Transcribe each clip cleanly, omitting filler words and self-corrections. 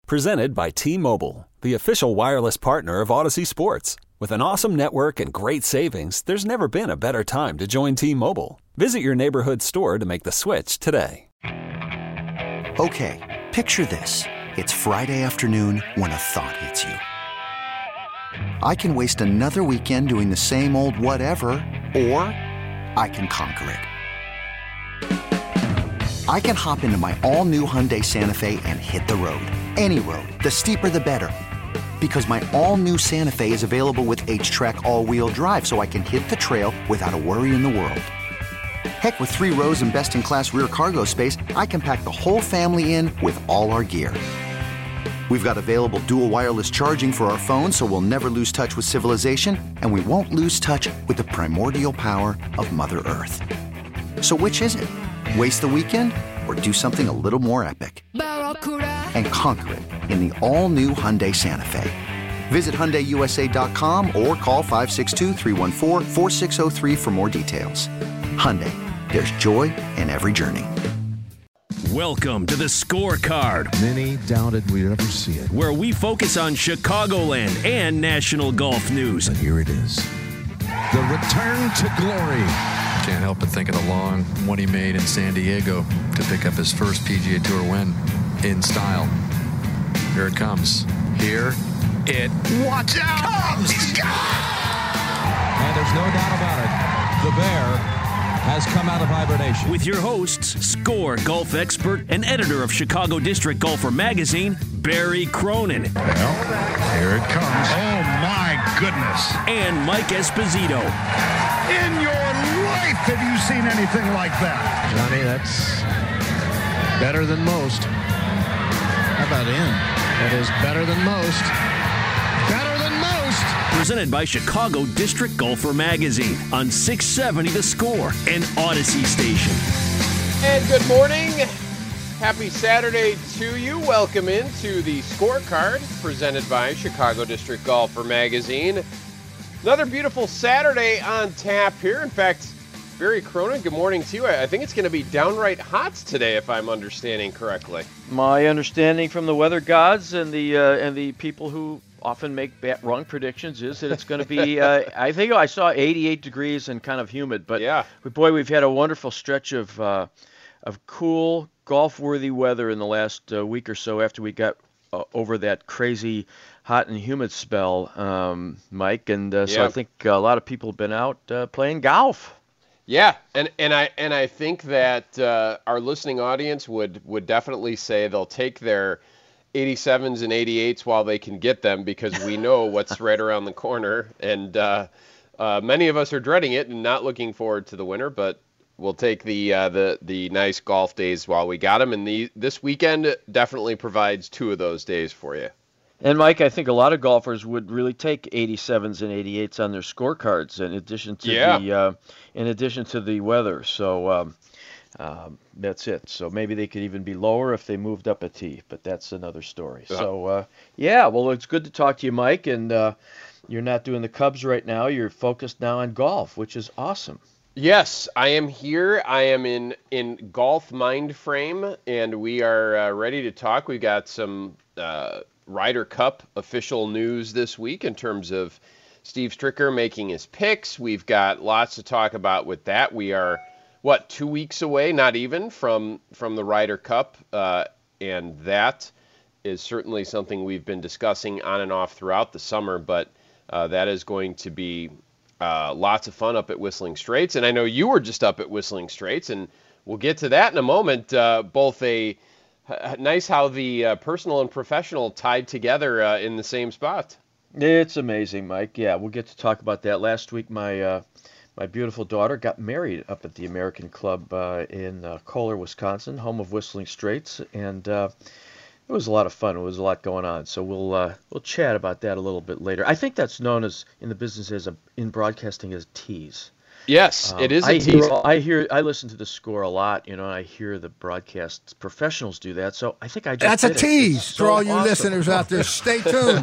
Presented by T-Mobile, the official wireless partner of Odyssey Sports. With an awesome network and great savings, there's never been a better time to join T-Mobile. Visit your neighborhood store to make the switch today. Okay, picture this. It's Friday afternoon when a thought hits you. I can waste another weekend doing the same old whatever, or I can conquer it. I can hop into my all-new Hyundai Santa Fe and hit the road. Any road. The steeper, the better. Because my all-new Santa Fe is available with H-Track all-wheel drive, so I can hit the trail without a worry in the world. Heck, with 3 rows and best-in-class rear cargo space, I can pack the whole family in with all our gear. We've got available dual wireless charging for our phones, so we'll never lose touch with civilization, and we won't lose touch with the primordial power of Mother Earth. So which is it? Waste the weekend or do something a little more epic? And conquer it in the all-new Hyundai Santa Fe. Visit HyundaiUSA.com or call 562-314-4603 for more details. Hyundai, there's joy in every journey. Welcome to the Scorecard. Many doubted we'd ever see it. Where we focus on Chicagoland and national golf news. But here it is. The return to glory. Can't help but think of the long one he made in San Diego to pick up his first PGA Tour win in style. Here it comes. Here it Watch out! comes. He's gone! And there's no doubt about it. The Bear has come out of hibernation. With your hosts, Score golf expert and editor of Chicago District Golfer magazine, Barry Cronin. Well, here it comes. Oh, my goodness. And Mike Esposito. In your life have you seen anything like that? Johnny, that's better than most. How about in? That is better than most. Better than most. Presented by Chicago District Golfer magazine on 670 The Score and Odyssey Station. And good morning. Happy Saturday to you. Welcome into the Scorecard presented by Chicago District Golfer magazine. Another beautiful Saturday on tap here. In fact, Barry Cronin, good morning to you. I think it's going to be downright hot today, if I'm understanding correctly. My understanding from the weather gods and the people who often make wrong predictions is that it's going to be, I think I saw 88 degrees and kind of humid. But yeah, boy, we've had a wonderful stretch of cool, golf-worthy weather in the last week or so after we got over that crazy hot and humid spell, Mike. And so I think a lot of people have been out playing golf. Yeah, and I think that our listening audience would definitely say they'll take their 87s and 88s while they can get them, because we know what's right around the corner, and many of us are dreading it and not looking forward to the winter, but we'll take the nice golf days while we got them, and this weekend definitely provides 2 of those days for you. And Mike, I think a lot of golfers would really take 87s and 88s on their scorecards in addition to the weather. So that's it. So maybe they could even be lower if they moved up a tee, but that's another story. Yeah. So well, it's good to talk to you, Mike. And you're not doing the Cubs right now. You're focused now on golf, which is awesome. Yes, I am here. I am in golf mind frame, and we are ready to talk. We've got some Ryder Cup official news this week in terms of Steve Stricker making his picks. We've got lots to talk about with that. We are, 2 weeks away, not even, from the Ryder Cup, and that is certainly something we've been discussing on and off throughout the summer, but that is going to be lots of fun up at Whistling Straits. And I know you were just up at Whistling Straits, and we'll get to that in a moment. Both nice how the personal and professional tied together in the same spot. It's amazing, Mike. Yeah, we'll get to talk about that. Last week, my beautiful daughter got married up at the American Club in Kohler, Wisconsin, home of Whistling Straits, and it was a lot of fun. It was a lot going on. So we'll chat about that a little bit later. I think that's known as in the business in broadcasting as tease. Yes, it is a tease. I listen to the Score a lot, and I hear the broadcast professionals do that. So I think that's a tease for all you listeners out there. Stay tuned.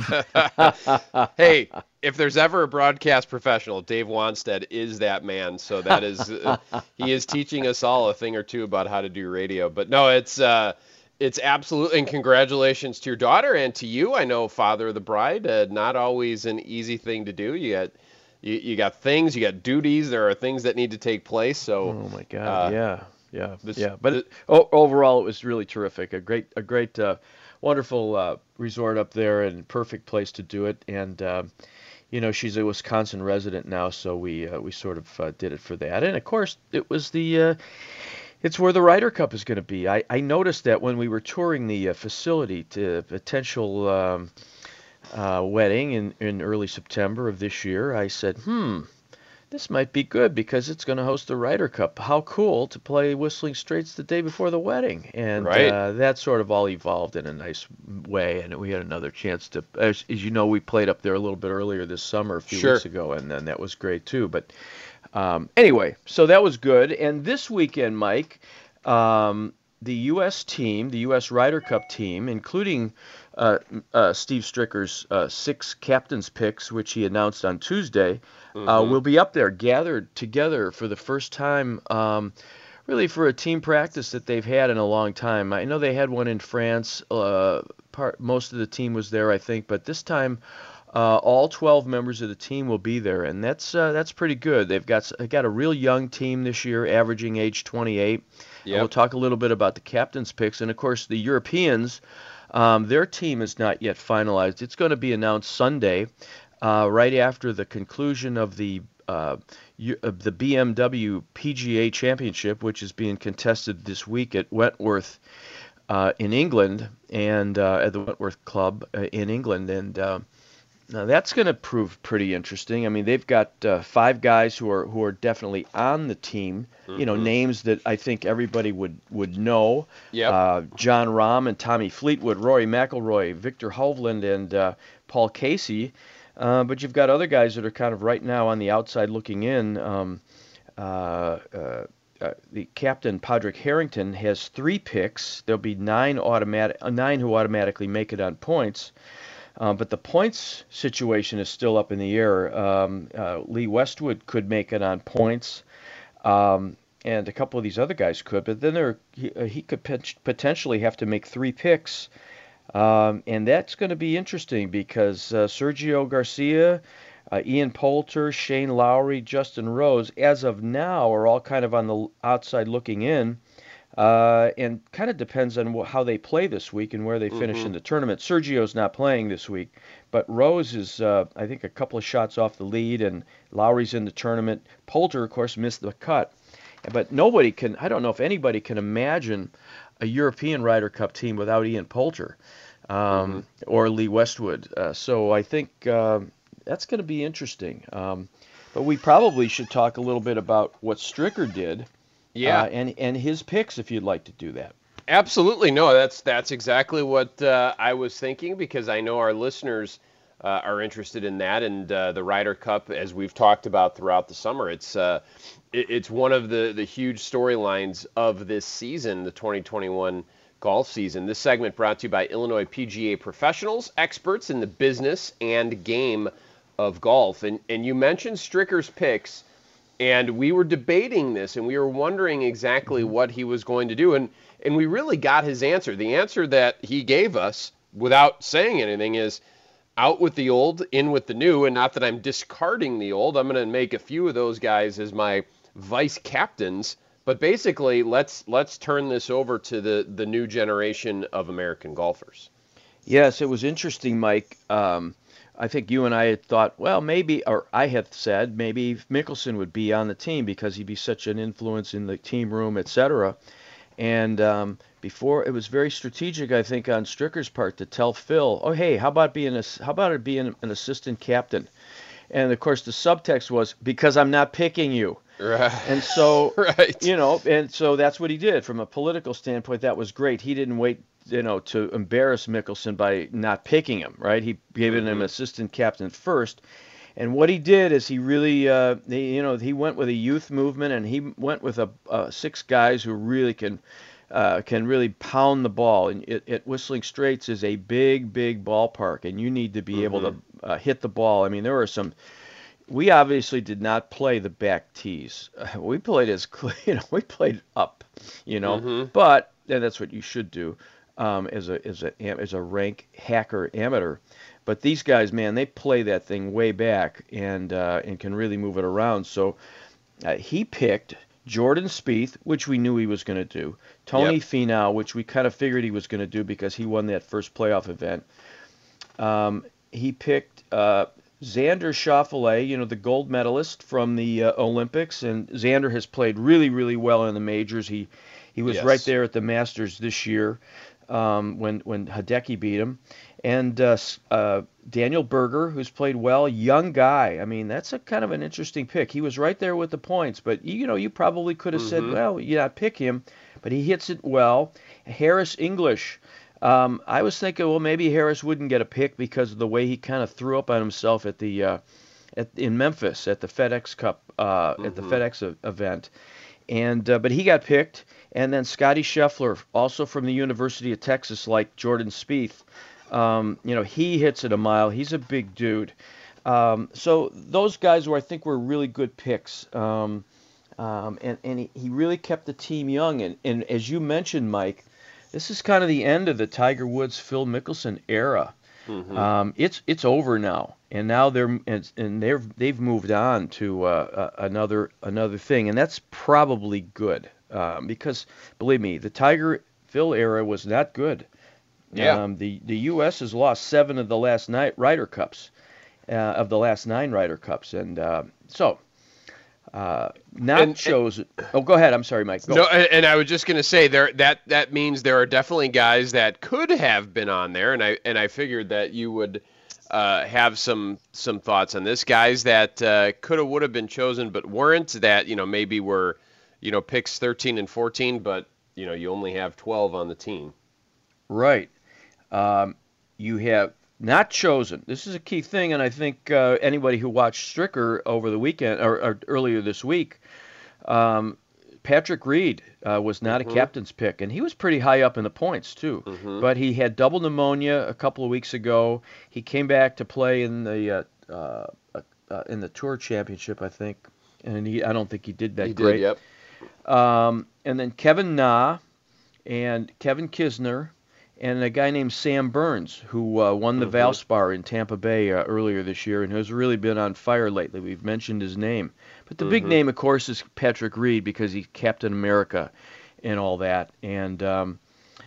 Hey, if there's ever a broadcast professional, Dave Wanstead is that man. So that is he is teaching us all a thing or two about how to do radio. But no, it's It's absolutely, and congratulations to your daughter and to you. I know, father of the bride, not always an easy thing to do. You got things, you got duties. There are things that need to take place. So, oh my God, yeah. But overall, it was really terrific. A great, wonderful resort up there, and perfect place to do it. And she's a Wisconsin resident now, so we sort of did it for that. And of course, it was it's where the Ryder Cup is going to be. I noticed that when we were touring the facility to potential wedding in early September of this year, I said, this might be good because it's going to host the Ryder Cup. How cool to play Whistling Straits the day before the wedding. And that sort of all evolved in a nice way, and we had another chance to, as you know, we played up there a little bit earlier this summer, a few weeks ago, and then that was great too. But anyway, so that was good. And this weekend, Mike, the U.S. team, the U.S. Ryder Cup team, including Steve Stricker's 6 captain's picks, which he announced on Tuesday, will be up there, gathered together for the first time, really for a team practice that they've had in a long time. I know they had one in France. Most of the team was there, I think, but this time all 12 members of the team will be there, and that's pretty good. They've got a real young team this year, averaging age 28. Yep. We'll talk a little bit about the captain's picks, and of course the Europeans. Their team is not yet finalized. It's going to be announced Sunday, right after the conclusion of the BMW PGA Championship, which is being contested this week at Wentworth in England, and at the Wentworth Club in England. And now that's going to prove pretty interesting. I mean, they've got 5 guys who are definitely on the team. Names that I think everybody would know. Yep. John Rahm and Tommy Fleetwood, Rory McIlroy, Victor Hovland, and Paul Casey. But you've got other guys that are kind of right now on the outside looking in. The captain, Padraig Harrington, has 3 picks. There'll be 9 who automatically make it on points. But the points situation is still up in the air. Lee Westwood could make it on points, and a couple of these other guys could. But then he could potentially have to make 3 picks, and that's going to be interesting because Sergio Garcia, Ian Poulter, Shane Lowry, Justin Rose, as of now, are all kind of on the outside looking in. And kind of depends on how they play this week and where they finish in the tournament. Sergio's not playing this week, but Rose is, I think, a couple of shots off the lead, and Lowry's in the tournament. Poulter, of course, missed the cut. But I don't know if anybody can imagine a European Ryder Cup team without Ian Poulter or Lee Westwood. So I think that's going to be interesting. But we probably should talk a little bit about what Stricker did. Yeah, and his picks, if you'd like to do that. Absolutely. No, that's exactly what I was thinking, because I know our listeners are interested in that, and the Ryder Cup, as we've talked about throughout the summer, it's one of the huge storylines of this season, the 2021 golf season. This segment brought to you by Illinois PGA professionals, experts in the business and game of golf. And you mentioned Stricker's picks. And we were debating this, and we were wondering exactly what he was going to do. And we really got his answer. The answer that he gave us, without saying anything, is out with the old, in with the new. And not that I'm discarding the old. I'm going to make a few of those guys as my vice captains. But basically, let's turn this over to the new generation of American golfers. Yes, it was interesting, Mike. I think you and I had thought, well, maybe, or I had said maybe Mickelson would be on the team because he'd be such an influence in the team room, etc. And before, it was very strategic, I think, on Stricker's part to tell Phil, oh, hey, how about being an assistant captain? And of course, the subtext was, because I'm not picking you. Right. And so, and so that's what he did. From a political standpoint, that was great. He didn't wait, to embarrass Mickelson by not picking him, right? He gave him assistant captain first. And what he did is he really, he went with a youth movement, and he went with 6 guys who really can really pound the ball. And at Whistling Straits is a big, big ballpark, and you need to be able to hit the ball. I mean, there were some. We obviously did not play the back tees. We played we played up, but and that's what you should do. as a rank hacker amateur. But these guys, man, they play that thing way back and can really move it around. So he picked Jordan Spieth, which we knew he was going to do. Tony Finau, which we kind of figured he was going to do because he won that first playoff event. He picked Xander Schauffele, the gold medalist from the Olympics, and Xander has played really, really well in the majors. He was right there at the Masters this year when Hideki beat him. And Daniel Berger, who's played well, young guy. I mean, that's a kind of an interesting pick. He was right there with the points, but you probably could have said, well, pick him, but he hits it well. Harris English. I was thinking, well, maybe Harris wouldn't get a pick because of the way he kind of threw up on himself at the in Memphis at the FedEx Cup at the FedEx event, and but he got picked. And then Scotty Scheffler, also from the University of Texas, like Jordan Spieth. He hits it a mile. He's a big dude. So those guys I think were really good picks. And he really kept the team young. And as you mentioned, Mike, this is kind of the end of the Tiger Woods, Phil Mickelson era. It's over now, and now they've moved on to another thing, and that's probably good because believe me, the Tiger Phil era was not good. Yeah. The U.S. has lost 7 of the last 9 Ryder Cups, and chosen. Oh, go ahead. I'm sorry, Mike. Go. No, and I was just going to say that means there are definitely guys that could have been on there, and I figured that you would have some thoughts on this. Guys that would have been chosen but weren't. That maybe were picks 13 and 14, but you only have 12 on the team. Right. You have not chosen. This is a key thing, and I think anybody who watched Stricker over the weekend or earlier this week, Patrick Reed was not a captain's pick, and he was pretty high up in the points too. But he had double pneumonia a couple of weeks ago. He came back to play in the Tour Championship, I think, and I don't think he did that great. Yep. And then Kevin Na and Kevin Kisner. And a guy named Sam Burns, who won the Valspar in Tampa Bay earlier this year and has really been on fire lately. We've mentioned his name. But the big name, of course, is Patrick Reed because he's Captain America and all that. And, the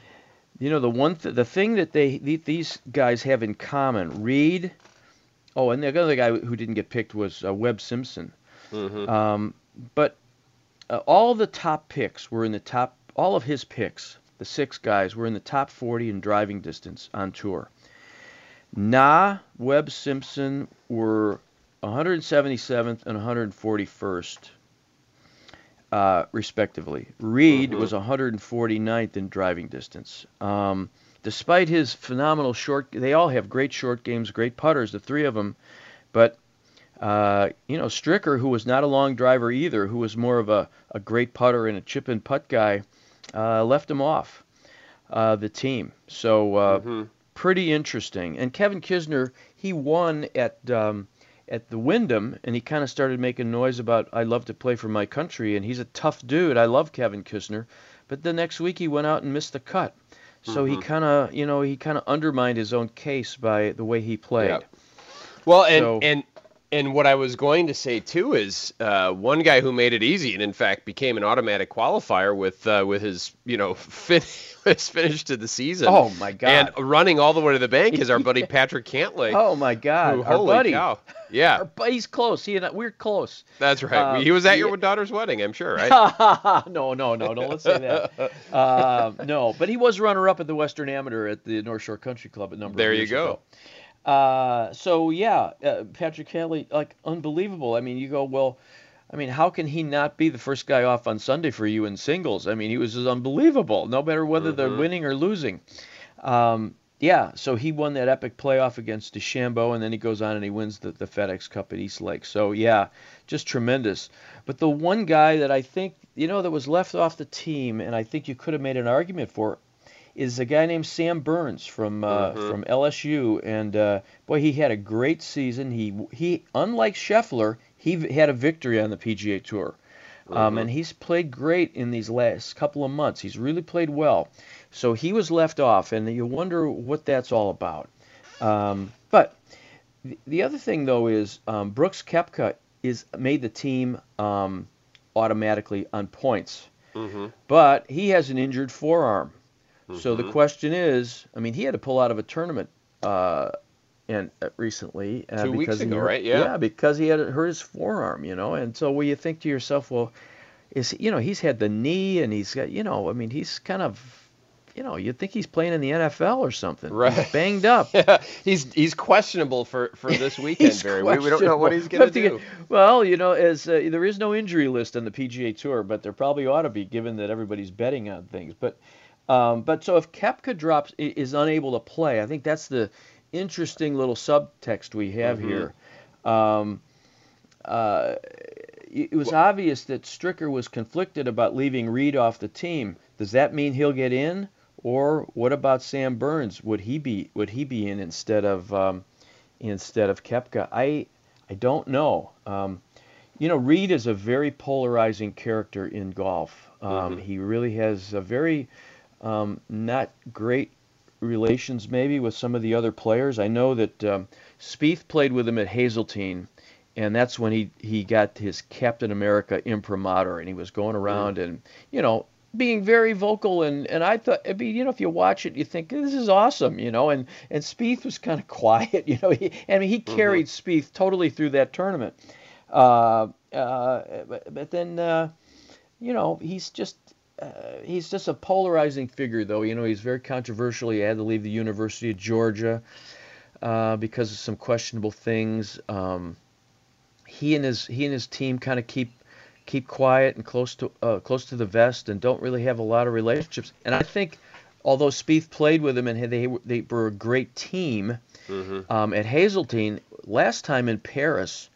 thing that these guys have in common, Reed, and the other guy who didn't get picked was Webb Simpson. But all the top picks were in the top, all of his picks, the 6 guys, were in the top 40 in driving distance on tour. Na, Webb, Simpson were 177th and 141st, respectively. Reed was 149th in driving distance. Despite his phenomenal they all have great short games, great putters, the 3 of them. But, Stricker, who was not a long driver either, who was more of a great putter and a chip and putt guy, left him off the team. So pretty interesting. And Kevin Kisner, he won at the Wyndham, and he kind of started making noise about, I love to play for my country, and he's a tough dude. I love Kevin Kisner. But the next week he went out and missed the cut. So he kind of undermined his own case by the way he played. Yeah. Well, and what I was going to say too is one guy who made it easy and in fact became an automatic qualifier with his his finish to the season. Oh my God! And running all the way to the bank is our buddy Patrick Cantlay. Oh my God! Our buddy. Cow. Yeah. He's close. We're close. That's right. He was at your daughter's wedding, I'm sure, right? No, let's say that. No, but he was runner-up at the Western Amateur at the North Shore Country Club a number of years ago. Patrick Cantlay, unbelievable. I mean, you go, well, how can he not be the first guy off on Sunday for you in singles? I mean, he was just unbelievable, no matter whether they're winning or losing. So he won that epic playoff against DeChambeau, and then he goes on and he wins the FedEx Cup at East Lake. So, just tremendous. But the one guy that I think, that was left off the team, and I think you could have made an argument for, is a guy named Sam Burns from LSU, and he had a great season. He unlike Scheffler, he had a victory on the PGA Tour, and he's played great in these last couple of months. He's really played well. So he was left off, and you wonder what that's all about. But the other thing, though, is Brooks Koepka made the team automatically on points. Mm-hmm. But he has an injured forearm. Mm-hmm. So the question is, I mean, he had to pull out of a tournament recently. 2 weeks ago, right? Yeah, because he had hurt his forearm, And so you think to yourself, well, he's had the knee, and he's got, he's kind of, you'd think he's playing in the NFL or something. Right. He's banged up. Yeah, he's questionable for this weekend, Barry. We don't know what he's going to do. Well, there is no injury list on the PGA Tour, but there probably ought to be, given that everybody's betting on things. But so if Koepka is unable to play, I think that's the interesting little subtext we have here. It was obvious that Stricker was conflicted about leaving Reed off the team. Does that mean he'll get in? Or what about Sam Burns? Would he be in instead of Koepka? I don't know. Reed is a very polarizing character in golf. He really has a very not great relations maybe with some of the other players. I know that Spieth played with him at Hazeltine, and that's when he got his Captain America imprimatur, and he was going around and being very vocal, and I thought, if you watch it, you think this is awesome, and Spieth was kind of quiet, he carried Spieth totally through that tournament, but then he's just a polarizing figure, though. He's very controversial. He had to leave the University of Georgia because of some questionable things. He and his team kind of keep quiet and close to the vest and don't really have a lot of relationships. And I think, although Spieth played with him and they were a great team at Hazeltine, last time in Paris,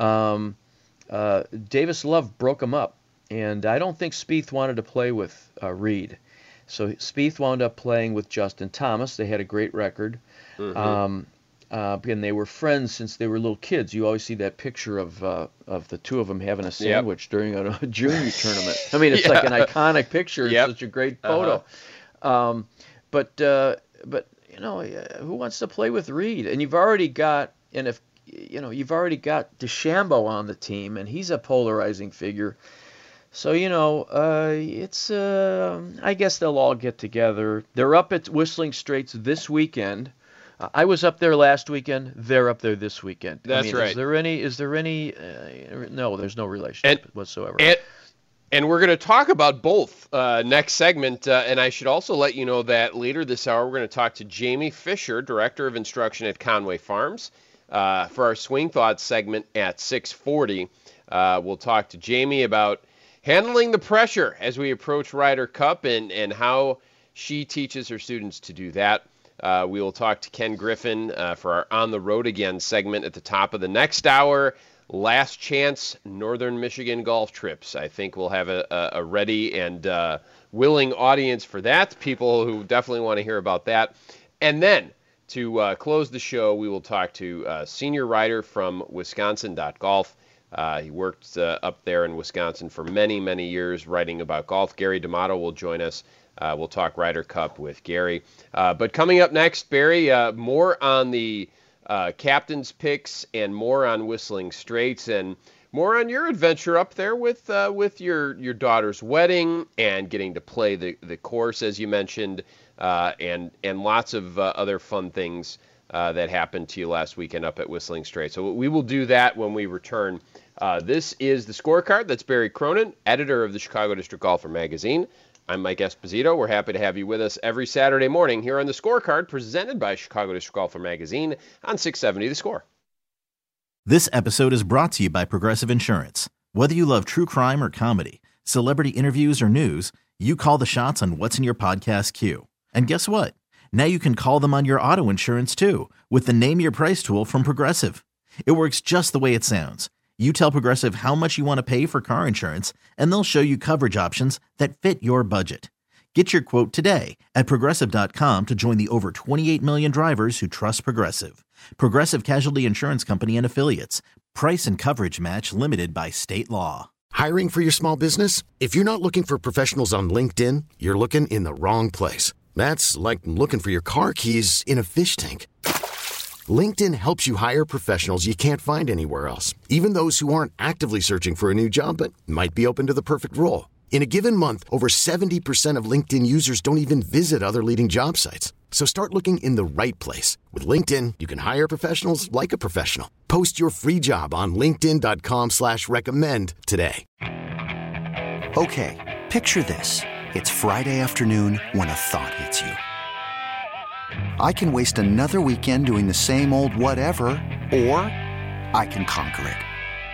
Davis Love broke him up, and I don't think Spieth wanted to play with Reed. So Spieth wound up playing with Justin Thomas. They had a great record. And they were friends since they were little kids. You always see that picture of the two of them having a sandwich during a junior tournament. I mean, it's like an iconic picture. It's such a great photo. But who wants to play with Reed? And you've already got DeChambeau on the team, and he's a polarizing figure. So it's I guess they'll all get together. They're up at Whistling Straits this weekend. I was up there last weekend. They're up there this weekend. That's right. Is there any? No, there's no relationship whatsoever. And we're going to talk about both next segment. And I should also let you know that later this hour, we're going to talk to Jamie Fisher, Director of Instruction at Conway Farms, for our Swing Thoughts segment at 6:40. We'll talk to Jamie about handling the pressure as we approach Ryder Cup and how she teaches her students to do that. We will talk to Ken Griffin for our On the Road Again segment at the top of the next hour. Last chance Northern Michigan golf trips. I think we'll have a ready and willing audience for that. People who definitely want to hear about that. And then to close the show, we will talk to a senior writer from Wisconsin.golf. He worked up there in Wisconsin for many, many years writing about golf. Gary D'Amato will join us. We'll talk Ryder Cup with Gary. But coming up next, Barry, more on the captain's picks and more on Whistling Straits and more on your adventure up there with your daughter's wedding and getting to play the course, as you mentioned, and lots of other fun things that happened to you last weekend up at Whistling Straits. So we will do that when we return. This is The Scorecard. That's Barry Cronin, editor of the Chicago District Golfer magazine. I'm Mike Esposito. We're happy to have you with us every Saturday morning here on The Scorecard, presented by Chicago District Golfer magazine on 670 The Score. This episode is brought to you by Progressive Insurance. Whether you love true crime or comedy, celebrity interviews or news, you call the shots on what's in your podcast queue. And guess what? Now you can call them on your auto insurance too with the Name Your Price tool from Progressive. It works just the way it sounds. You tell Progressive how much you want to pay for car insurance, and they'll show you coverage options that fit your budget. Get your quote today at Progressive.com to join the over 28 million drivers who trust Progressive. Progressive Casualty Insurance Company and Affiliates. Price and coverage match limited by state law. Hiring for your small business? If you're not looking for professionals on LinkedIn, you're looking in the wrong place. That's like looking for your car keys in a fish tank. LinkedIn helps you hire professionals you can't find anywhere else, even those who aren't actively searching for a new job but might be open to the perfect role. In a given month, over 70% of LinkedIn users don't even visit other leading job sites. So start looking in the right place. With LinkedIn, you can hire professionals like a professional. Post your free job on linkedin.com/recommend today. Okay, picture this. It's Friday afternoon when a thought hits you. I can waste another weekend doing the same old whatever, or I can conquer it.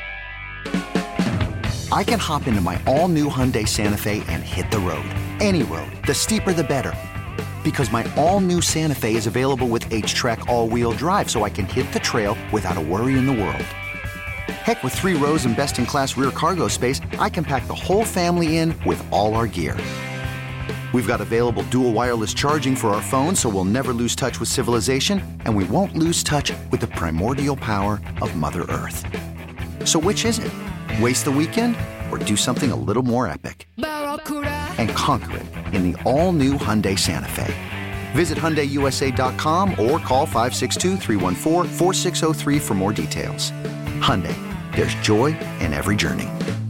I can hop into my all-new Hyundai Santa Fe and hit the road. Any road. The steeper the better. Because my all-new Santa Fe is available with H-Track all-wheel drive, so I can hit the trail without a worry in the world. Heck, with 3 rows and best-in-class rear cargo space, I can pack the whole family in with all our gear. We've got available dual wireless charging for our phones, so we'll never lose touch with civilization, and we won't lose touch with the primordial power of Mother Earth. So which is it? Waste the weekend or do something a little more epic? And conquer it in the all-new Hyundai Santa Fe. Visit HyundaiUSA.com or call 562-314-4603 for more details. Hyundai, there's joy in every journey.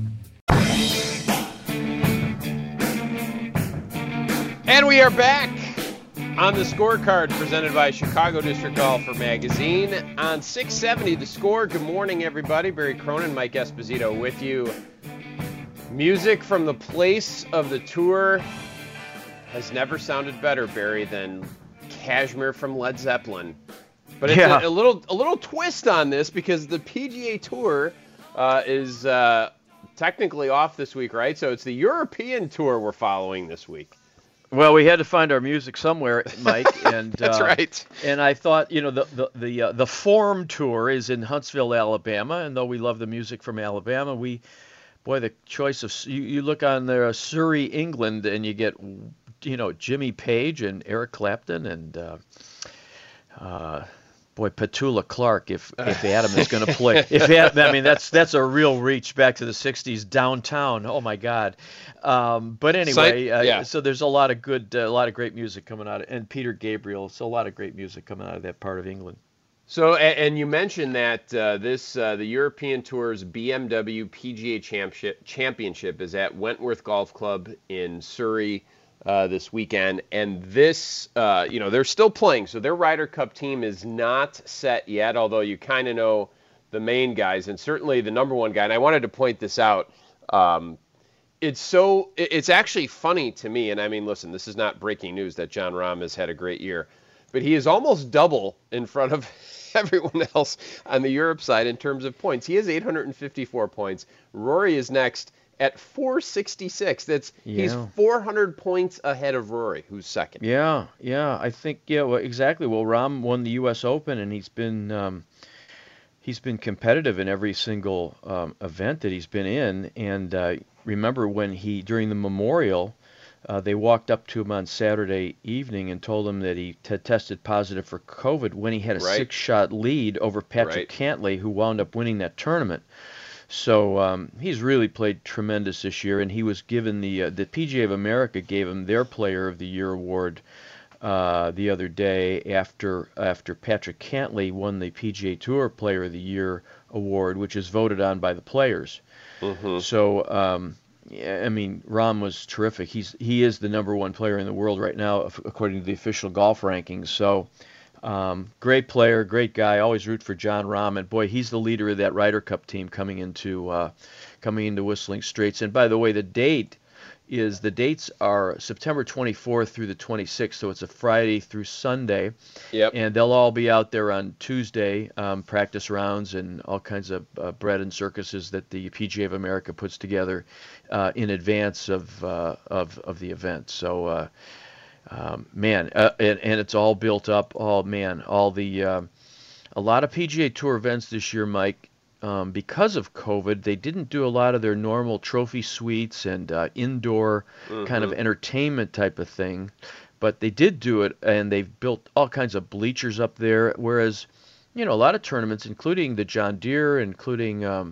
And we are back on the scorecard presented by Chicago District Golfer Magazine on 670 The Score. Good morning, everybody. Barry Cronin, Mike Esposito with you. Music from the place of the tour has never sounded better, Barry, than Kashmir from Led Zeppelin. But it's a little twist on this because the PGA Tour is technically off this week, right? So it's the European Tour we're following this week. Well, we had to find our music somewhere, Mike, and that's right. And I thought, the Form Tour is in Huntsville, Alabama, and though we love the music from Alabama, the choice of you look on there, Surrey, England, and you get, Jimmy Page and Eric Clapton and Petula Clark. If Adam is going to play, that's a real reach back to the '60s downtown. Oh my God. But anyway, so there's a lot of great music coming out, and Peter Gabriel. So a lot of great music coming out of that part of England. So, and you mentioned that the European Tour's BMW PGA Championship is at Wentworth Golf Club in Surrey this weekend, and this, they're still playing, so their Ryder Cup team is not set yet, although you kind of know the main guys, and certainly the number one guy, and I wanted to point this out. It's actually funny to me, and I mean, listen, this is not breaking news that Jon Rahm has had a great year, but he is almost double in front of everyone else on the Europe side in terms of points. He has 854 points. Rory is next at 466. He's 400 points ahead of Rory, who's second. Yeah, I think exactly. Well, Rahm won the U.S. Open, and he's been competitive in every single event that he's been in. And remember when during the Memorial, they walked up to him on Saturday evening and told him that he had tested positive for COVID when he had a 6-shot lead over Patrick Cantlay, who wound up winning that tournament. So he's really played tremendous this year, and he was given the PGA of America gave him their Player of the Year award the other day after Patrick Cantlay won the PGA Tour Player of the Year award, which is voted on by the players. Mm-hmm. So Rahm was terrific. He is the number one player in the world right now, according to the official golf rankings. So great player, great guy. Always root for Jon Rahm, and boy, he's the leader of that Ryder Cup team coming into Whistling Straits. And by the way, the dates are September 24th through the 26th, so it's a Friday through Sunday. Yep. And they'll all be out there on Tuesday, practice rounds and all kinds of bread and circuses that the PGA of America puts together in advance of the event. So, and it's all built up. Oh man, a lot of PGA Tour events this year, Mike. Because of COVID, they didn't do a lot of their normal trophy suites and indoor kind of entertainment type of thing, but they did do it, and they've built all kinds of bleachers up there, whereas, a lot of tournaments, including the John Deere, including, a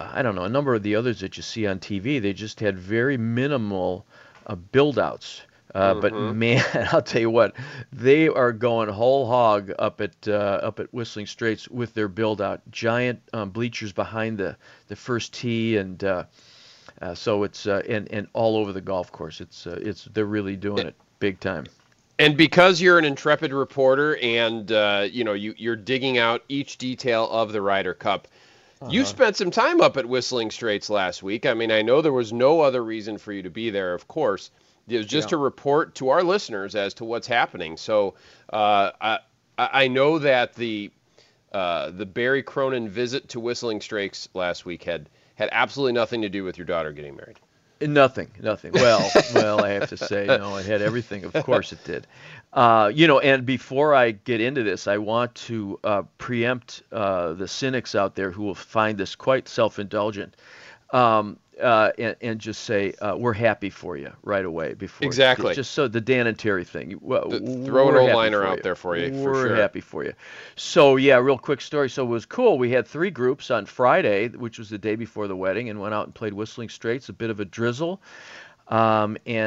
number of the others that you see on TV, they just had very minimal build-outs. But man, I'll tell you what, they are going whole hog up at Whistling Straits with their build out. Giant bleachers behind the first tee, and so it's and all over the golf course. They're really doing it big time. And because you're an intrepid reporter and you're digging out each detail of the Ryder Cup, you spent some time up at Whistling Straits last week. I mean, I know there was no other reason for you to be there, of course. It was just to report to our listeners as to what's happening. So I know that the Barry Cronin visit to Whistling Straits last week had absolutely nothing to do with your daughter getting married. Nothing. Well, I have to say, no, it had everything. Of course it did. And before I get into this, I want to preempt the cynics out there who will find this quite self-indulgent, and just say we're happy for you right away. Exactly. Just so the Dan and Terry thing. Throw an old liner out there for you. We're happy for you. So yeah, real quick story. So it was cool. We had 3 groups on Friday, which was the day before the wedding, and went out and played Whistling Straits. A bit of a drizzle. I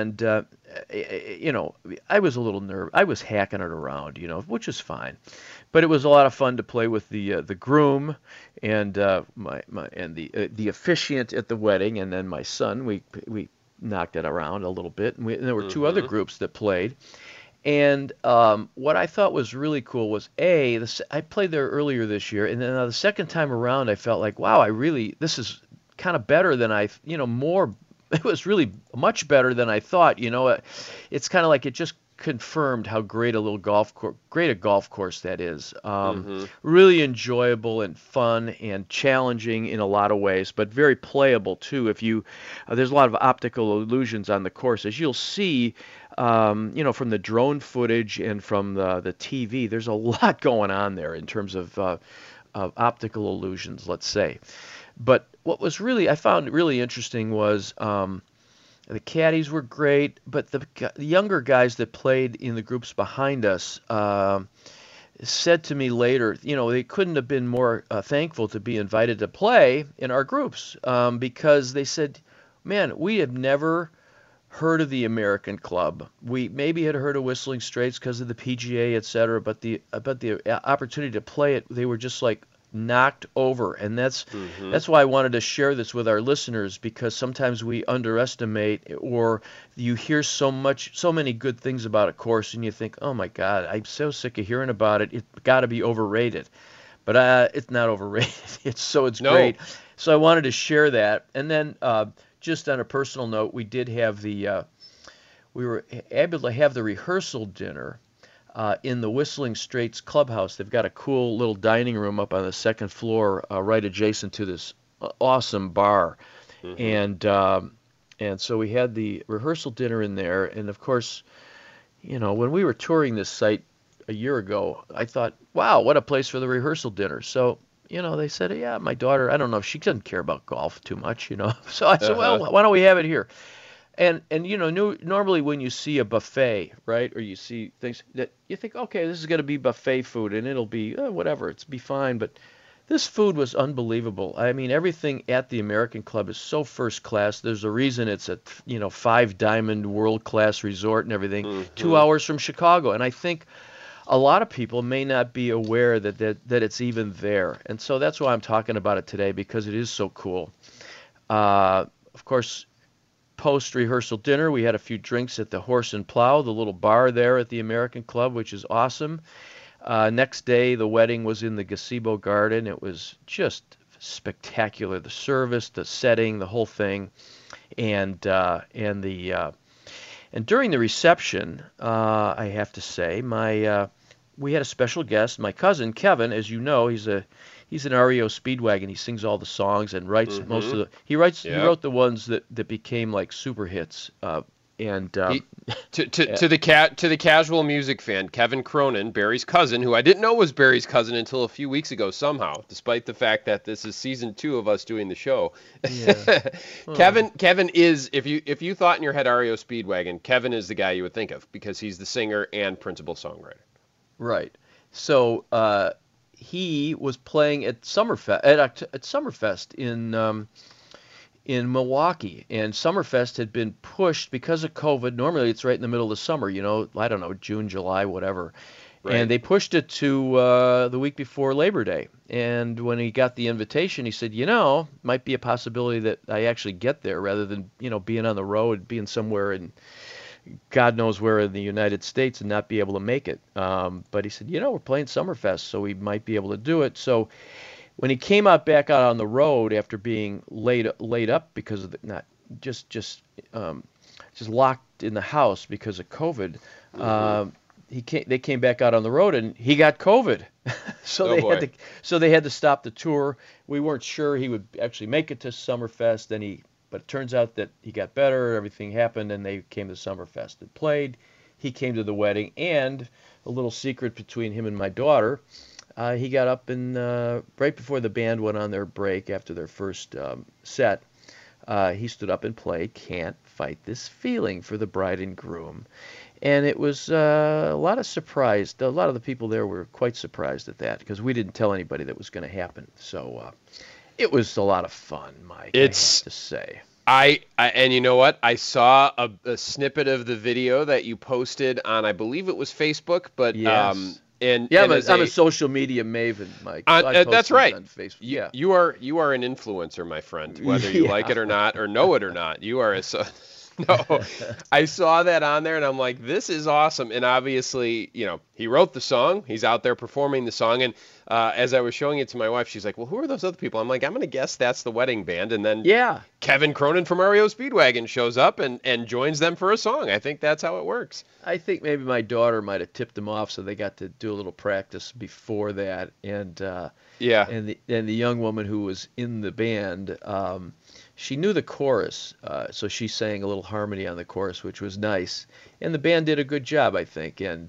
was a little nervous. I was hacking it around, which is fine. But it was a lot of fun to play with the groom and the officiant at the wedding, and then my son. We knocked it around a little bit, and there were 2 other groups that played. And what I thought was really cool was I played there earlier this year, and then the second time around, I felt like, wow, this is kind of better than more. It was really much better than I thought. It's kind of like it just confirmed how great a golf course that is. Really enjoyable and fun and challenging in a lot of ways, but very playable too. There's a lot of optical illusions on the course, as you'll see. From the drone footage and from the TV, there's a lot going on there in terms of optical illusions, let's say. But what I found really interesting was the caddies were great, but the younger guys that played in the groups behind us said to me later, they couldn't have been more thankful to be invited to play in our groups because they said, man, we have never heard of the American Club. We maybe had heard of Whistling Straits because of the PGA, etc., but the opportunity to play it, they were just like knocked over. And that's why I wanted to share this with our listeners, because sometimes we underestimate, or you hear so many good things about a course and you think, oh my God, I'm so sick of hearing about it. It's got to be overrated. But it's not overrated. It's great. So I wanted to share that. And then just on a personal note, we were able to have the rehearsal dinner in the Whistling Straits Clubhouse. They've got a cool little dining room up on the second floor, right adjacent to this awesome bar, and so we had the rehearsal dinner in there. And of course, when we were touring this site a year ago, I thought, wow, what a place for the rehearsal dinner. So they said, yeah, my daughter, I don't know if she doesn't care about golf too much, So I said, well, why don't we have it here? And normally when you see a buffet, right, or you see things that you think, okay, this is going to be buffet food and it'll be whatever, it's be fine. But this food was unbelievable. I mean, everything at the American Club is so first class. There's a reason it's a 5-diamond world-class resort and everything, 2 hours from Chicago. And I think a lot of people may not be aware that it's even there. And so that's why I'm talking about it today, because it is so cool. Of course, post-rehearsal dinner, we had a few drinks at the Horse and Plow, the little bar there at the American Club, which is awesome. Next day, the wedding was in the Gazebo Garden. It was just spectacular. The service, the setting, the whole thing. And during the reception, I have to say, we had a special guest, my cousin Kevin. As you know, he's an REO Speedwagon. He sings all the songs and writes most of the. He wrote the ones that became like super hits. To the casual music fan, Kevin Cronin, Barry's cousin, who I didn't know was Barry's cousin until a few weeks ago somehow, despite the fact that this is season 2 of us doing the show. Yeah. Kevin is, if you thought in your head REO Speedwagon, Kevin is the guy you would think of, because he's the singer and principal songwriter. Right. So he was playing at Summerfest in in Milwaukee, and Summerfest had been pushed because of COVID. Normally it's right in the middle of the summer, I don't know, June, July, whatever. Right. And they pushed it to the week before Labor Day. And when he got the invitation, he said, might be a possibility that I actually get there rather than, being on the road, being somewhere in God knows where in the United States and not be able to make it. But he said, we're playing Summerfest, so we might be able to do it. So when he came back out on the road after being laid up because of just locked in the house because of COVID, they came back out on the road and he got COVID. So they had to stop the tour. We weren't sure he would actually make it to Summerfest, but it turns out that he got better, everything happened, and they came to Summerfest and played. He came to the wedding, and a little secret between him and my daughter, he got up and right before the band went on their break after their first set, he stood up and played Can't Fight This Feeling for the bride and groom. And it was a lot of surprise. A lot of the people there were quite surprised at that because we didn't tell anybody that was going to happen. So it was a lot of fun, Mike, I have to say. And you know what? I saw a snippet of the video that you posted on, I believe it was Facebook, but yes. I'm a social media maven, Mike. So that's right. On Facebook. Yeah. You are an influencer, my friend, whether you like it or not, or know it or not. You are No, I saw that on there, and I'm like, this is awesome. And obviously, he wrote the song. He's out there performing the song. And as I was showing it to my wife, she's like, well, who are those other people? I'm like, I'm going to guess that's the wedding band. And then Kevin Cronin from REO Speedwagon shows up and joins them for a song. I think that's how it works. I think maybe my daughter might have tipped them off, so they got to do a little practice before that. And and the young woman who was in the band, she knew the chorus, so she sang a little harmony on the chorus, which was nice. And the band did a good job, I think. And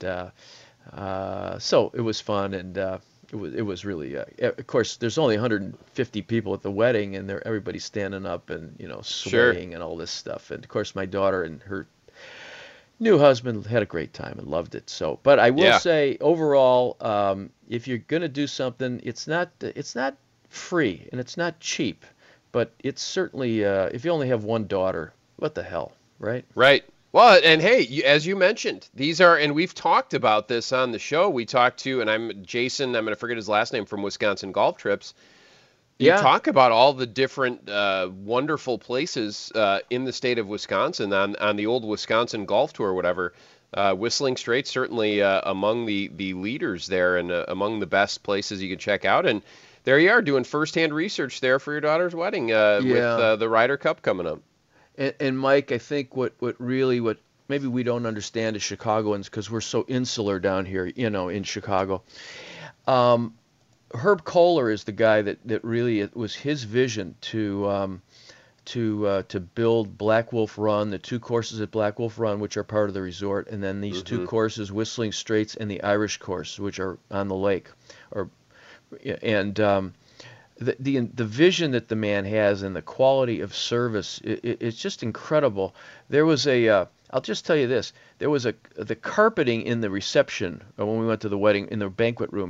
so it was fun, and it was really. Of course, there's only 150 people at the wedding, and everybody's standing up and swaying and all this stuff. And of course, my daughter and her new husband had a great time and loved it. So, but I will say, overall, if you're gonna do something, it's not free and it's not cheap. But it's certainly, if you only have one daughter, what the hell, right? Right. Well, and hey, as you mentioned, these are, and we've talked about this on the show. We talked to, and I'm Jason, I'm going to forget his last name, from Wisconsin Golf Trips. You talk about all the different wonderful places in the state of Wisconsin on the old Wisconsin Golf Tour or whatever. Whistling Straits certainly among the leaders there and among the best places you can check out. And there you are doing firsthand research there for your daughter's wedding with the Ryder Cup coming up. And Mike, I think what maybe we don't understand as Chicagoans because we're so insular down here, in Chicago. Herb Kohler is the guy that really, it was his vision to build Black Wolf Run, the two courses at Black Wolf Run, which are part of the resort, and then these two courses, Whistling Straits and the Irish course, which are on the lake, and the vision that the man has and the quality of service, it's just incredible. There was I'll just tell you this, there was the carpeting in the reception when we went to the wedding in the banquet room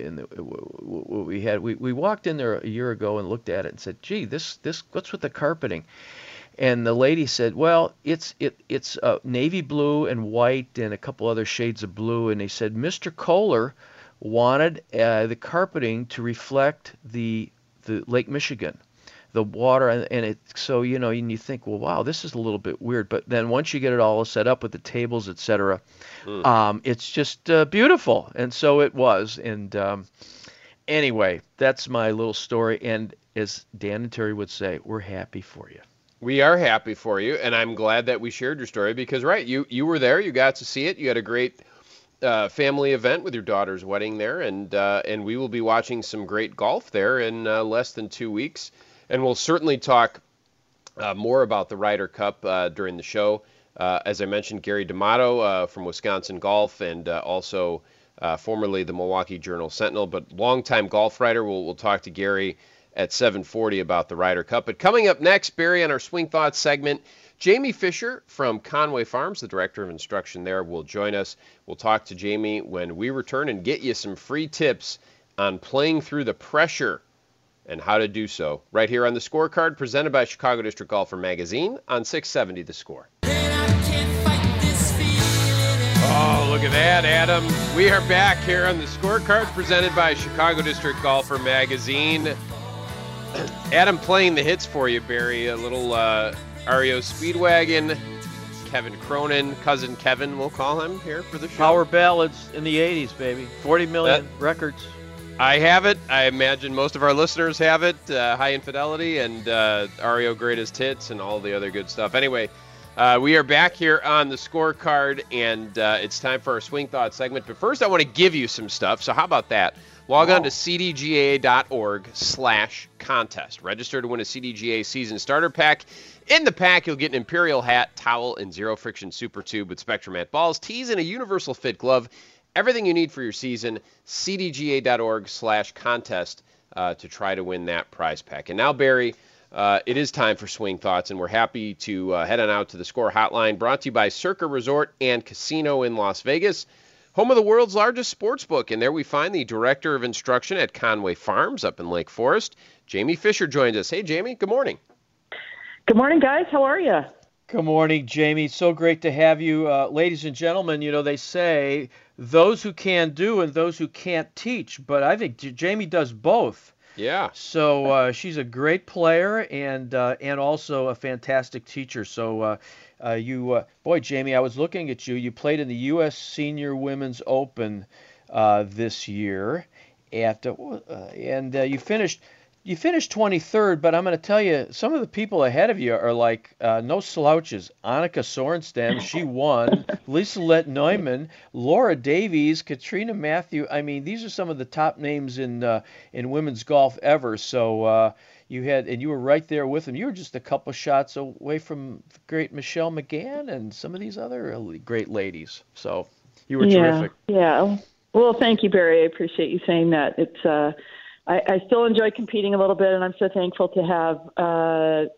we walked in there a year ago and looked at it and said, gee, this what's with the carpeting? And the lady said, well, it's navy blue and white and a couple other shades of blue, and they said Mr. Kohler wanted the carpeting to reflect the Lake Michigan, the water, and it. So and you think, well, wow, this is a little bit weird. But then once you get it all set up with the tables, etc., it's just beautiful. And so it was. And anyway, that's my little story. And as Dan and Terry would say, we're happy for you. We are happy for you, and I'm glad that we shared your story because, right, you were there, you got to see it, you had a great family event with your daughter's wedding there, and we will be watching some great golf there in less than 2 weeks, and we'll certainly talk more about the Ryder Cup during the show. As I mentioned, Gary D'Amato from Wisconsin Golf, and also formerly the Milwaukee Journal-Sentinel, but longtime golf writer. We'll talk to Gary at 7:40 about the Ryder Cup. But coming up next, Barry, on our Swing Thoughts segment, Jamie Fisher from Conway Farms, the director of instruction there, will join us. We'll talk to Jamie when we return and get you some free tips on playing through the pressure and how to do so right here on the Scorecard, presented by Chicago District Golfer Magazine on 670 The Score. Oh, look at that, Adam. We are back here on the Scorecard, presented by Chicago District Golfer Magazine. Adam playing the hits for you, Barry. A little REO Speedwagon, Kevin Cronin, Cousin Kevin, we'll call him here for the show. Power ballads in the 80s, baby. 40 million records. I have it. I imagine most of our listeners have it. High Infidelity and REO Greatest Hits and all the other good stuff. Anyway, we are back here on the Scorecard, and it's time for our Swing Thought segment. But first, I want to give you some stuff. So how about that? Log on to cdga.org/contest. Register to win a CDGA season starter pack. In the pack, you'll get an Imperial hat, towel, and Zero Friction Super Tube with Spectromat balls, tees, and a universal fit glove. Everything you need for your season. cdga.org/contest to try to win that prize pack. And now, Barry, it is time for Swing Thoughts, and we're happy to head on out to the Score Hotline, brought to you by Circa Resort and Casino in Las Vegas, home of the world's largest sports book. And there we find the Director of Instruction at Conway Farms up in Lake Forest. Jamie Fisher joins us. Hey, Jamie, good morning. Good morning, guys. How are you? Good morning, Jamie. So great to have you. Ladies and gentlemen, you know, they say those who can do and those who can't teach, but I think Jamie does both. Yeah. So she's a great player and also a fantastic teacher. So boy, Jamie, I was looking at you. You played in the U.S. Senior Women's Open this year, and you finished 23rd. But I'm going to tell you, some of the people ahead of you are like no slouches. Annika Sorenstam, she won. Lisa-Lett Neumann, Laura Davies, Katrina Matthew. I mean, these are some of the top names in women's golf ever. So you were right there with them. You were just a couple shots away from the great Michelle McGann and some of these other great ladies. So you were terrific. Yeah. Well, thank you, Barry. I appreciate you saying that. It's I still enjoy competing a little bit, and I'm so thankful to have, the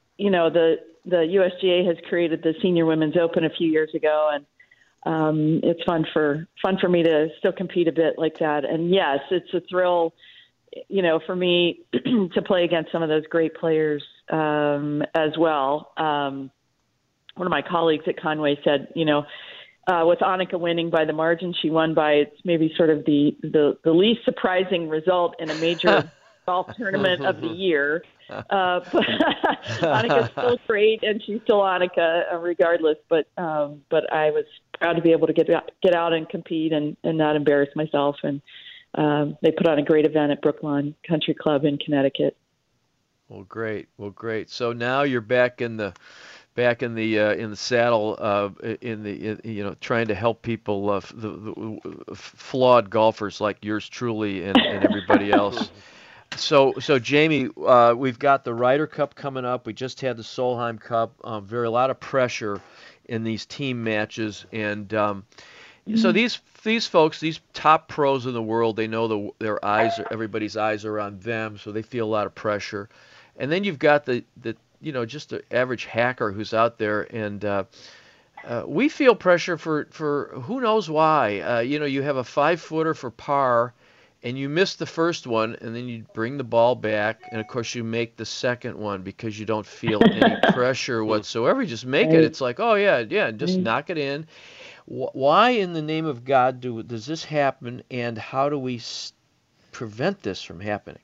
USGA has created the Senior Women's Open a few years ago, and it's fun for me to still compete a bit like that. And yes, it's a thrill, for me to play against some of those great players as well. One of my colleagues at Conway said, with Annika winning by the margin she won by, it's maybe sort of the least surprising result in a major golf tournament of the year. But Annika's still great, and she's still Annika regardless. But I was proud to be able to get out and compete and not embarrass myself. And they put on a great event at Brooklawn Country Club in Connecticut. Well, great. So now you're back in the saddle, trying to help people, the flawed golfers like yours truly and everybody else. So Jamie, we've got the Ryder Cup coming up. We just had the Solheim Cup. A lot of pressure in these team matches, and so these folks, these top pros in the world, they know everybody's eyes are on them, so they feel a lot of pressure. And then you've got the just the average hacker who's out there, and we feel pressure for who knows why. You have a 5-footer for par, and you miss the first one, and then you bring the ball back, and of course you make the second one because you don't feel any pressure whatsoever. You just make it. It's like, oh yeah, just knock it in. Why in the name of God does this happen, and how do we prevent this from happening?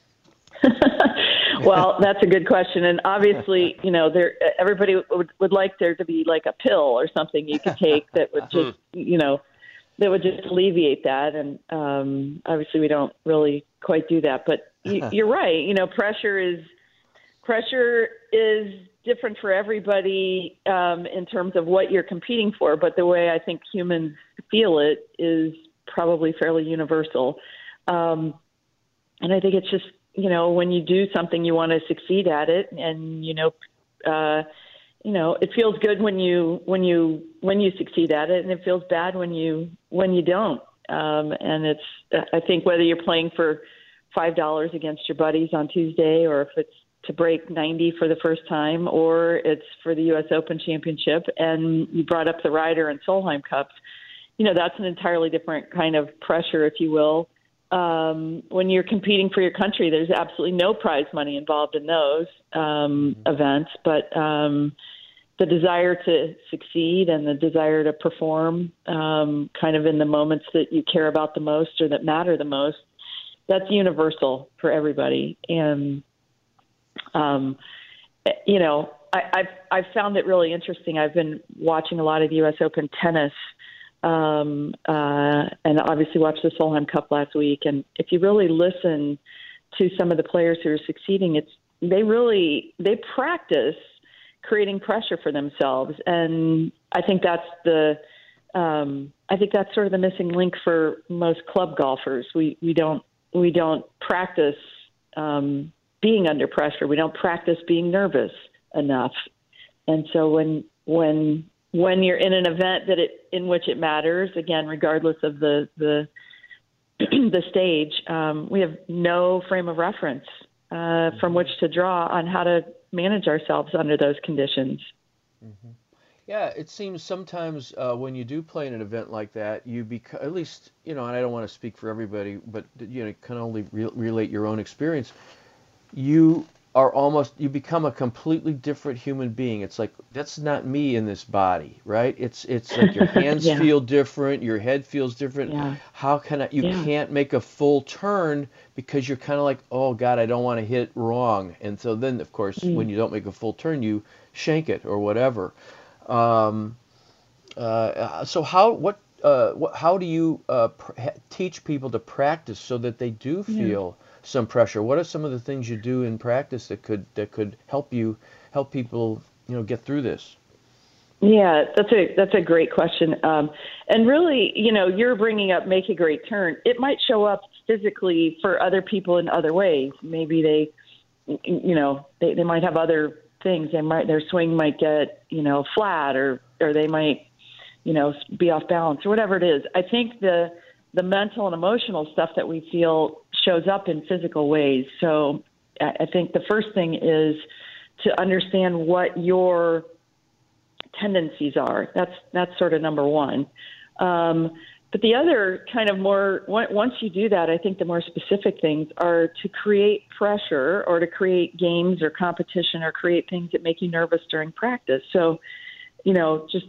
Well, that's a good question. And obviously, everybody would like there to be like a pill or something you could take that would just, that would just alleviate that. And obviously we don't really quite do that. But you're right. Pressure is different for everybody in terms of what you're competing for. But the way I think humans feel it is probably fairly universal. And I think it's just, when you do something, you want to succeed at it, and it feels good when you succeed at it, and it feels bad when you don't. And it's, I think, whether you're playing for $5 against your buddies on Tuesday, or if it's to break 90 for the first time, or it's for the U.S. Open Championship, and you brought up the Ryder and Solheim Cups, that's an entirely different kind of pressure, if you will. when you're competing for your country, there's absolutely no prize money involved in those events, but the desire to succeed and the desire to perform kind of in the moments that you care about the most or that matter the most, that's universal for everybody. And, you know, I've found it really interesting. I've been watching a lot of the U.S. Open tennis and obviously watched the Solheim Cup last week. And if you really listen to some of the players who are succeeding, they practice creating pressure for themselves. And I think that's sort of the missing link for most club golfers. We don't practice being under pressure. We don't practice being nervous enough. And so when you're in an event in which it matters, again, regardless of the stage, we have no frame of reference from which to draw on how to manage ourselves under those conditions. Mm-hmm. Yeah, it seems sometimes when you do play in an event like that, you become, at least, you know, and I don't want to speak for everybody, but you know, can only relate your own experience. You become a completely different human being. It's like, that's not me in this body, right? It's like your hands feel different, your head feels different. Yeah. How can you can't make a full turn because you're kind of like, oh God, I don't want to hit wrong. And so then, of course, when you don't make a full turn, you shank it or whatever. So how do you teach people to practice so that they do feel some pressure? What are some of the things you do in practice that could help people, you know, get through this? Yeah, that's a great question. And really, you know, you're bringing up make a great turn. It might show up physically for other people in other ways. Maybe they might have other things. Their swing might get, you know, flat or they might, you know, be off balance or whatever it is. I think the mental and emotional stuff that we feel shows up in physical ways. So I think the first thing is to understand what your tendencies are. That's sort of number one. But the other kind of more, once you do that, I think the more specific things are to create pressure or to create games or competition or create things that make you nervous during practice. So, you know, just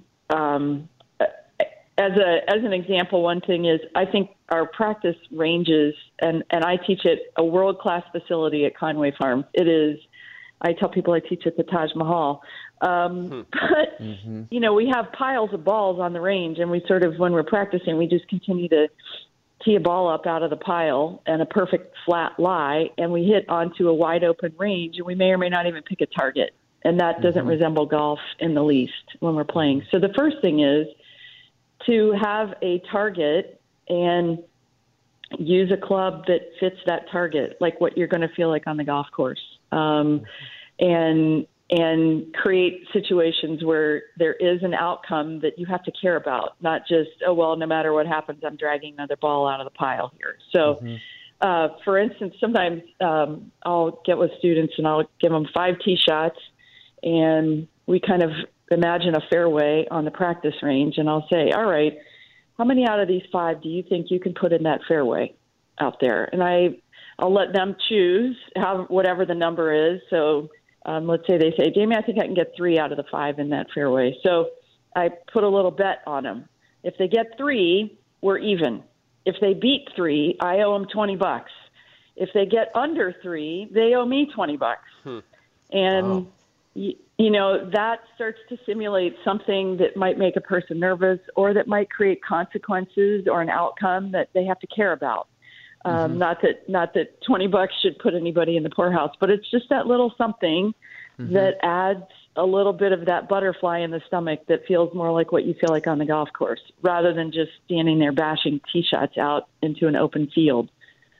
as an example, one thing is I think our practice ranges, and I teach at a world-class facility at Conway Farm. It is, I tell people I teach at the Taj Mahal. But, you know, we have piles of balls on the range, and we sort of, when we're practicing, we just continue to tee a ball up out of the pile and a perfect flat lie, and we hit onto a wide-open range, and we may or may not even pick a target. And that doesn't resemble golf in the least when we're playing. So the first thing is to have a target and use a club that fits that target, like what you're going to feel like on the golf course, and create situations where there is an outcome that you have to care about, not just, oh, well, no matter what happens, I'm dragging another ball out of the pile here. So, for instance, sometimes I'll get with students and I'll give them 5 tee shots, and we kind of imagine a fairway on the practice range, and I'll say, all right, how many out of these 5 do you think you can put in that fairway out there? And I'll let them choose whatever the number is. So let's say they say, Jamie, I think I can get 3 out of the 5 in that fairway. So I put a little bet on them. If they get 3, we're even. If they beat 3, I owe them $20. If they get under 3, they owe me $20. And wow. You know, that starts to simulate something that might make a person nervous or that might create consequences or an outcome that they have to care about. Not that $20 should put anybody in the poorhouse, but it's just that little something that adds a little bit of that butterfly in the stomach that feels more like what you feel like on the golf course, rather than just standing there bashing tee shots out into an open field.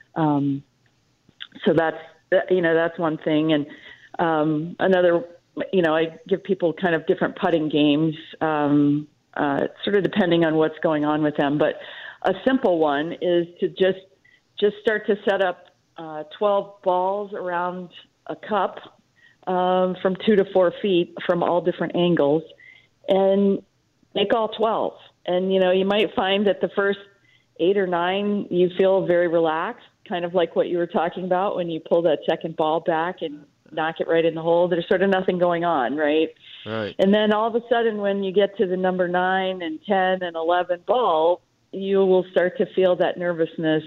So that's one thing. And another, you know, I give people kind of different putting games, sort of depending on what's going on with them. But a simple one is to just start to set up 12 balls around a cup from 2 to 4 feet from all different angles, and make all 12. And, you know, you might find that the first 8 or 9, you feel very relaxed, kind of like what you were talking about when you pull that second ball back and knock it right in the hole. There's sort of nothing going on, right? Right. And then all of a sudden, when you get to the number 9 and 10 and 11 ball, you will start to feel that nervousness,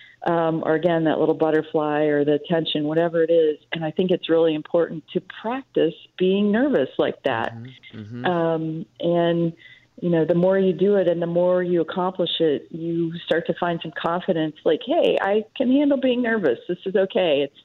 or again, that little butterfly or the tension, whatever it is. And I think it's really important to practice being nervous like that. Mm-hmm. And, the more you do it and the more you accomplish it, you start to find some confidence like, hey, I can handle being nervous. This is okay. It's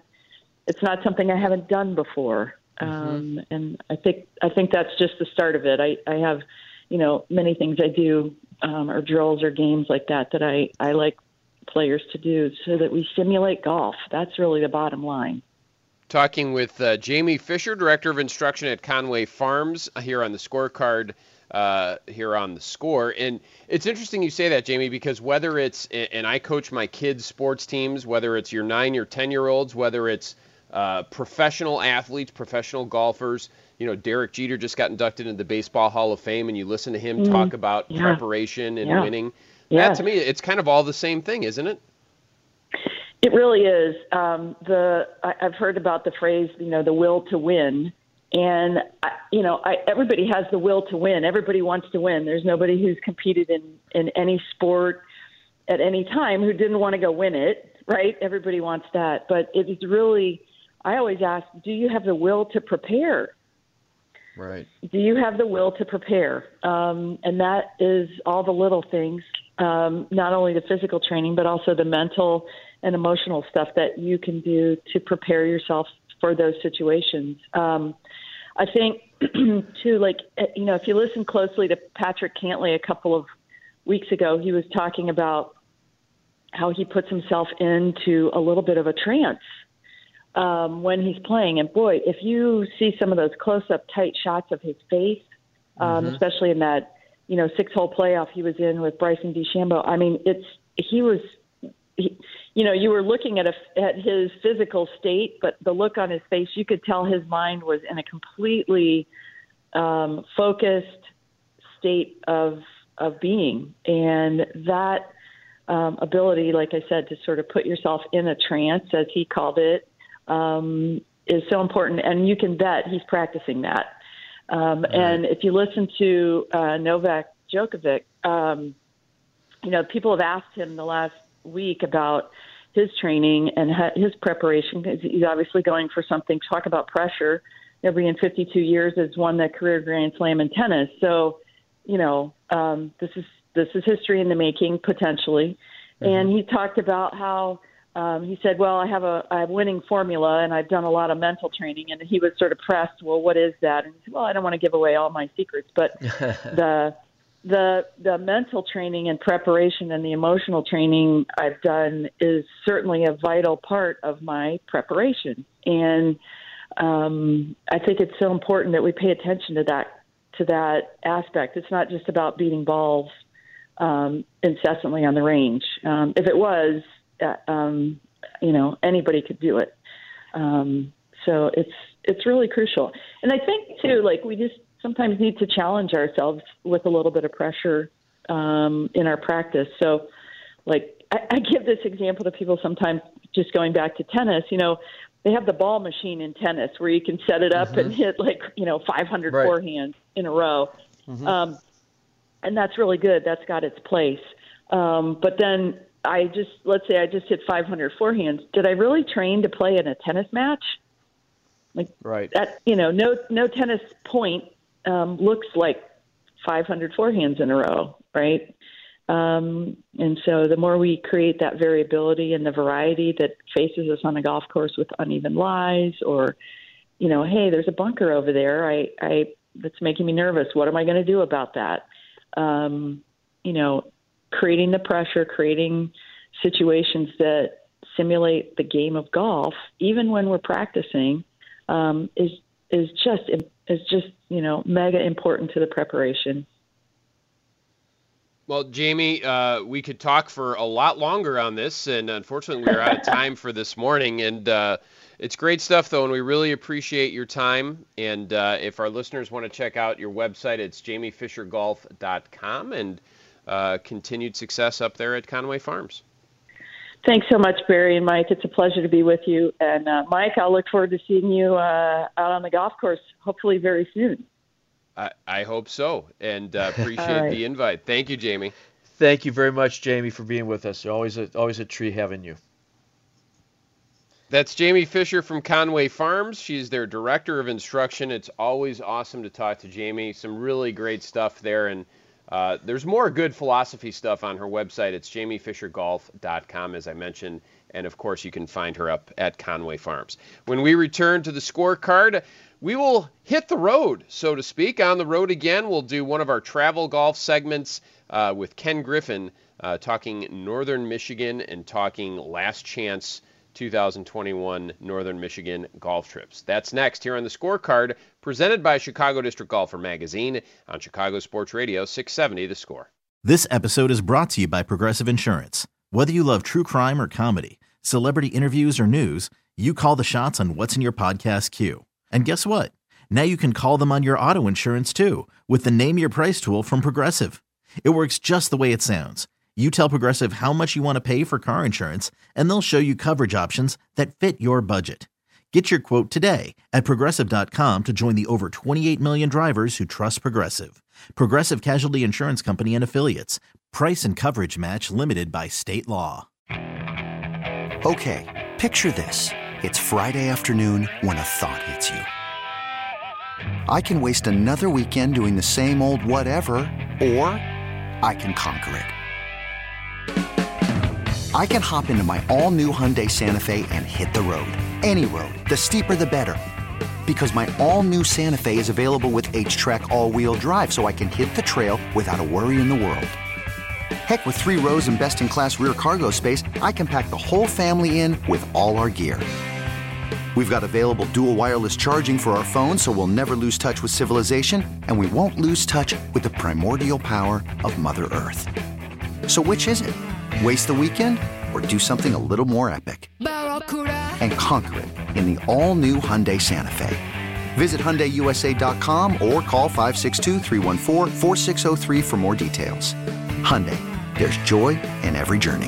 not something I haven't done before. Mm-hmm. And I think that's just the start of it. I have, many things I do, or drills or games like that I like players to do so that we simulate golf. That's really the bottom line. Talking with Jamie Fisher, Director of Instruction at Conway Farms, here on the Scorecard, here on the Score. And it's interesting you say that, Jamie, because whether it's, and I coach my kids' sports teams, whether it's your 9 or 10-year-olds, whether it's professional athletes, professional golfers, Derek Jeter just got inducted into the Baseball Hall of Fame, and you listen to him talk about preparation and winning. That, to me, it's kind of all the same thing, isn't it? It really is. I've heard about the phrase, the will to win. And, everybody has the will to win. Everybody wants to win. There's nobody who's competed in any sport at any time who didn't want to go win it, right? Everybody wants that. But it is really, I always ask, do you have the will to prepare? Right. Do you have the will to prepare? And that is all the little things, not only the physical training, but also the mental and emotional stuff that you can do to prepare yourself for those situations. I think, too, if you listen closely to Patrick Cantlay a couple of weeks ago, he was talking about how he puts himself into a little bit of a trance when he's playing. And, boy, if you see some of those close-up tight shots of his face, especially in that, 6-hole playoff he was in with Bryson DeChambeau, I mean, you were looking at his physical state, but the look on his face, you could tell his mind was in a completely focused state of being. And that ability, like I said, to sort of put yourself in a trance, as he called it, is so important. And you can bet he's practicing that. And if you listen to Novak Djokovic, people have asked him the last week about his training and his preparation, because he's obviously going for something. Talk about pressure. Every in 52 years has won the career Grand Slam in tennis. So, this is history in the making, potentially. And he talked about how he said, well, I have a winning formula and I've done a lot of mental training. And he was sort of pressed, well, what is that? And he said, well, I don't want to give away all my secrets, but the mental training and preparation and the emotional training I've done is certainly a vital part of my preparation. And I think it's so important that we pay attention to that aspect. It's not just about beating balls incessantly on the range. If it was, anybody could do it. So it's really crucial. And I think too, we just sometimes need to challenge ourselves with a little bit of pressure in our practice. So, I give this example to people sometimes, just going back to tennis. They have the ball machine in tennis where you can set it up and hit 500 forehands in a row. And that's really good. That's got its place. But then let's say I just hit 500 forehands. Did I really train to play in a tennis match? That, no tennis point looks like 500 forehands in a row, right? And so the more we create that variability and the variety that faces us on a golf course with uneven lies, or, hey, there's a bunker over there, that's making me nervous. What am I going to do about that? Creating the pressure, creating situations that simulate the game of golf, even when we're practicing, is just mega important to the preparation. Well, Jamie, we could talk for a lot longer on this, and unfortunately we're out of time for this morning. And it's great stuff, though, and we really appreciate your time. And if our listeners want to check out your website, it's jamiefishergolf.com. And continued success up there at Conway Farms. Thanks so much, Barry and Mike. It's a pleasure to be with you. And Mike, I'll look forward to seeing you out on the golf course, hopefully very soon. I hope so, and appreciate the invite. Thank you, Jamie. Thank you very much, Jamie, for being with us. Always a treat having you. That's Jamie Fisher from Conway Farms. She's their director of instruction. It's always awesome to talk to Jamie. Some really great stuff there, and there's more good philosophy stuff on her website. It's jamiefishergolf.com, as I mentioned, and of course you can find her up at Conway Farms. When we return to the scorecard, we will hit the road, so to speak. On the road again, we'll do one of our travel golf segments with Ken Griffin, talking Northern Michigan and talking last chance 2021 Northern Michigan golf trips. That's next here on the scorecard, presented by Chicago District Golfer Magazine on Chicago Sports Radio 670 The Score. This episode is brought to you by Progressive Insurance. Whether you love true crime or comedy, celebrity interviews or news, you call the shots on what's in your podcast queue. And guess what? Now you can call them on your auto insurance too with the Name Your Price tool from Progressive. It works just the way it sounds. You tell Progressive how much you want to pay for car insurance, and they'll show you coverage options that fit your budget. Get your quote today at Progressive.com to join the over 28 million drivers who trust Progressive. Progressive Casualty Insurance Company and Affiliates. Price and coverage match limited by state law. Okay, picture this. It's Friday afternoon when a thought hits you. I can waste another weekend doing the same old whatever, or I can conquer it. I can hop into my all-new Hyundai Santa Fe and hit the road. Any road. The steeper, the better. Because my all-new Santa Fe is available with H-Track all-wheel drive, so I can hit the trail without a worry in the world. Heck, with 3 rows and best-in-class rear cargo space, I can pack the whole family in with all our gear. We've got available dual wireless charging for our phones, so we'll never lose touch with civilization, and we won't lose touch with the primordial power of Mother Earth. So which is it? Waste the weekend or do something a little more epic? And conquer it in the all-new Hyundai Santa Fe. Visit HyundaiUSA.com or call 562-314-4603 for more details. Hyundai, there's joy in every journey.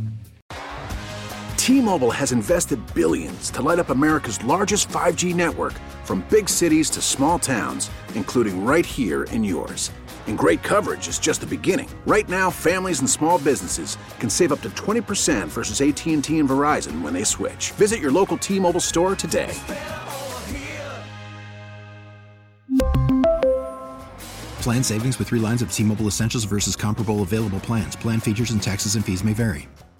T-Mobile has invested billions to light up America's largest 5G network, from big cities to small towns, including right here in yours. And great coverage is just the beginning. Right now, families and small businesses can save up to 20% versus AT&T and Verizon when they switch. Visit your local T-Mobile store today. Plan savings with 3 lines of T-Mobile Essentials versus comparable available plans. Plan features and taxes and fees may vary.